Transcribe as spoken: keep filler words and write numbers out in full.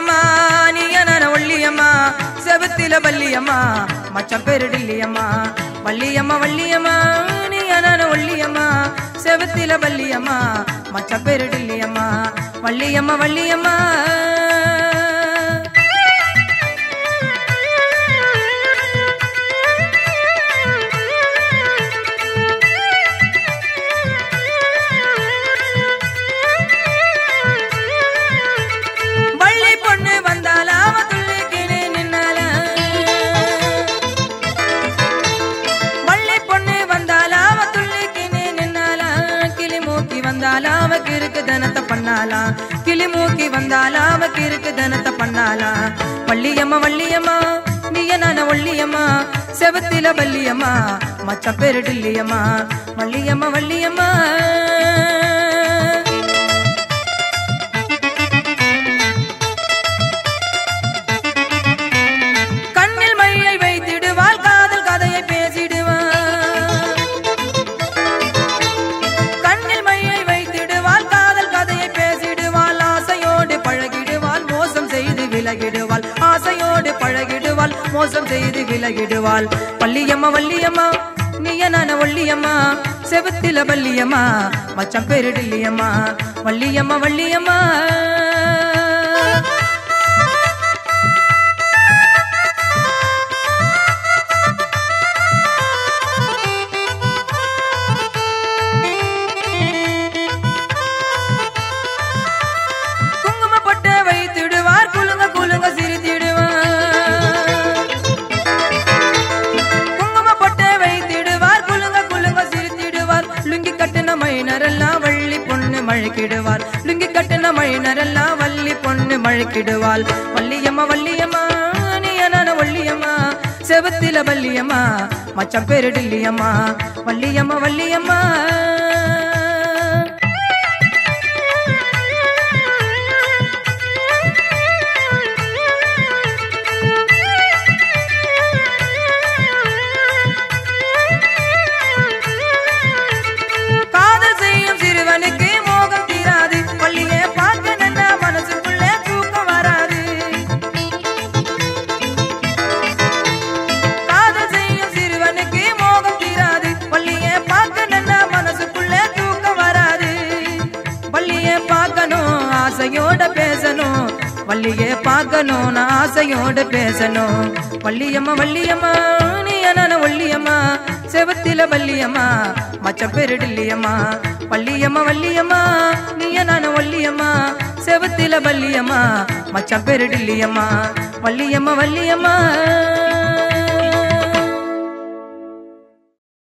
வள்ளியம்மா நீயனான ஒள்ளியம்மா செவத்தில பல்லியம்மா மச்சம் பேரு டில்லியம்மா வள்ளியம்மா வள்ளியம்மா நீயனான ஒள்ளியம்மா செவத்தில பல்லியம்மா மச்சம் பேரு டில்லியம்மா வள்ளியம்மா வள்ளியம்மா பண்ணாலா கிளி மூக்கி வந்தாலா அவக்கு இருக்கு தனத்தை பண்ணாலா வள்ளியம்மா வள்ளியம்மா நீயனான ஒள்ளியம்மா செவத்தில பல்லியம்மா மச்சம் பேரு டில்லியம்மா வள்ளியம்மா வள்ளியம்மா கண்ணில் மையை வைத்திடுவாள் காதல் கதையை பேசிடுவாள் ஆசையோடு பழகிடுவாள் மோசம் செய்து விலகிடுவாள் வள்ளியம்மா வள்ளியம்மா நீயனான ஒள்ளியம்மா செவத்தில பல்லியம்மா மச்சம் பேரு டில்லியம்மா வள்ளியம்மா வள்ளியம்மா மழைக்கிடுவாள் லுங்கி கட்டின மைனரெல்லாம் வள்ளி பொண்ணு மழைக்கிடுவாள் வள்ளியம்மா வள்ளியம்மா நீயனான ஒள்ளியம்மா செவத்தில பல்லியம்மா மச்சம் பேரு டில்லியம்மா வள்ளியம்மா வள்ளியம்மா ஆசையோட பேசணும் வள்ளியே பார்க்கணும் நான் ஆசையோட பேசணும் வள்ளியம்மா வள்ளியம்மா நீயனான ஒள்ளியம்மா செவத்தில பல்லியம்மா மச்சம் பேரு டில்லியம்மா வள்ளியம்மா வள்ளியம்மா நீயனான ஒள்ளியம்மா செவத்தில பல்லியம்மா மச்சம் பேரு டில்லியம்மா வள்ளியம்மா வள்ளியம்மா